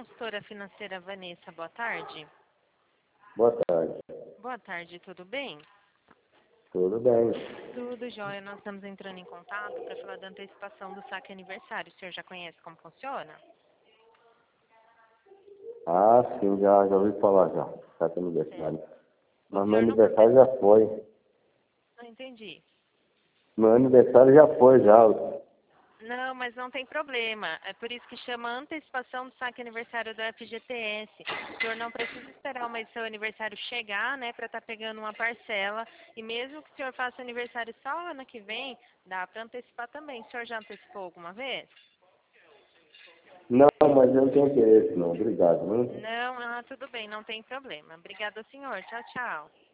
consultora financeira Vanessa. Boa tarde. Boa tarde. Boa tarde, tudo bem? Tudo bem? Tudo jóia. Nós estamos entrando em contato para falar da antecipação do saque aniversário. O senhor já conhece como funciona? Ah, sim, já ouvi falar já. Saque aniversário. O Mas meu senhor não... aniversário já foi. Não entendi. Meu aniversário já foi, já. Não, mas não tem problema. É por isso que chama antecipação do saque aniversário do FGTS. O senhor não precisa esperar mais seu aniversário chegar, né, para estar pegando uma parcela. E mesmo que o senhor faça aniversário só ano que vem, dá para antecipar também. O senhor já antecipou alguma vez? Não, mas eu não tenho interesse, não. Obrigado, viu? Não, tudo bem, não tem problema. Obrigada, senhor. Tchau, tchau.